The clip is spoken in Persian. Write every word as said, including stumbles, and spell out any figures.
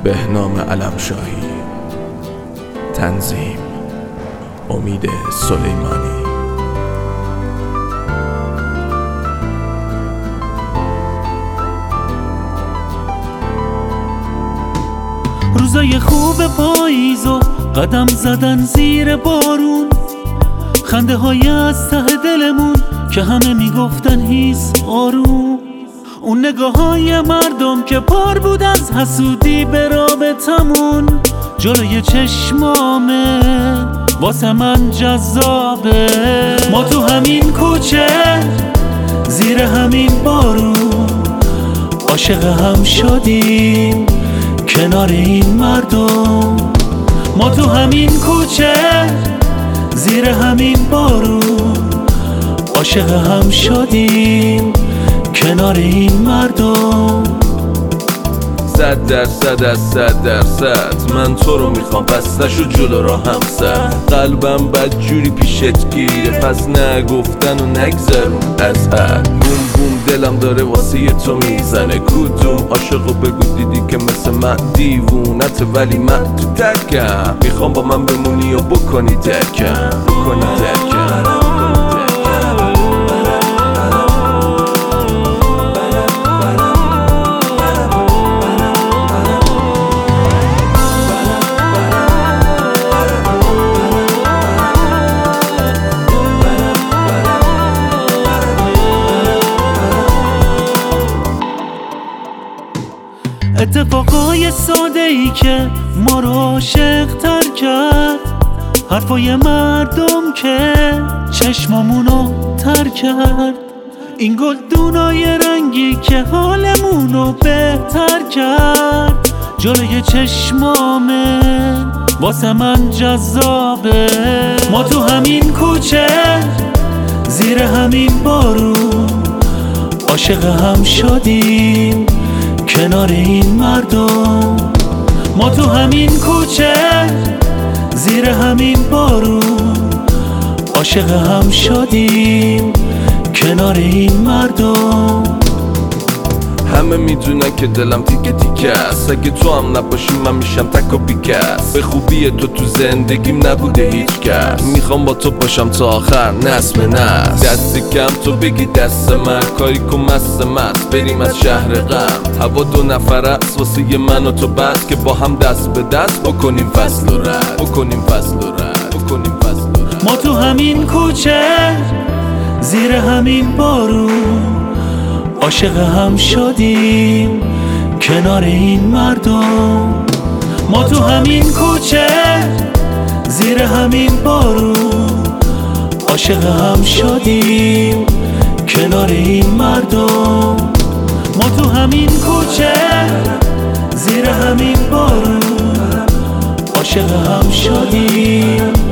بهنام علمشاهی. تنظیم امید سلیمانی. روزای خوب پاییز و قدم زدن زیر بارون، خنده های از ته دلمون که همه میگفتن هیس آروم، اون نگاه های مردم که پر بود از حسودی به رابطمون، جلوی چشمامه واسه من جذابه. ما تو همین کوچه زیر همین بارون عاشق هم شدیم کنار این مردم. ما تو همین کوچه زیر همین بارون عاشق هم شدیم کنار این مردم. صد درصد از صد درصد من تو رو میخوام، پس نشو جلو را همسر. قلبم بد جوری پیشت گیره، پس نگفتن و نگذرون از حد. بوم بوم دلم داره واسه تو میزنه، کدوم عاشقو بگو دیدی که مثل من دیوونت، ولی من تو ترکم. میخوام با من بمونی و بکنی ترکم، بکنی ترکم. اتفاقای ساده ای که ما رو عاشق تر کرد، حرفای مردم که چشمامونو تر کرد، این گلدونای رنگی که حالمونو بهتر کرد، جلوی چشمامه واسه من جذابه. ما تو همین کوچه زیر همین بارون عاشق هم شدیم کنار این مردم. ما تو همین کوچه زیر همین بارون عاشق هم شدیم کنار این مردم. همه میدونن که دلم تیکه تیکه است، اگه تو هم نباشی من میشم تک و بیکس. به خوبی تو تو زندگیم نبوده هیچ کس، میخوام با تو باشم تا آخر نسل به نسل. دستی کم تو بگی دست من، کاری کن مست مست بریم از شهر غم. هوا دو نفر است واسه من و تو، بس که با هم دست به دست بکنیم فصل و رد، بکنیم فصل و رد، بکنیم فصل و رد. ما تو همین کوچه زیر همین بارون عاشق هم شدیم کنار این مردم. ما تو همین کوچه زیر همین بارون عاشق هم شدیم کنار این مردم. ما تو همین کوچه زیر همین بارون عاشق هم شدیم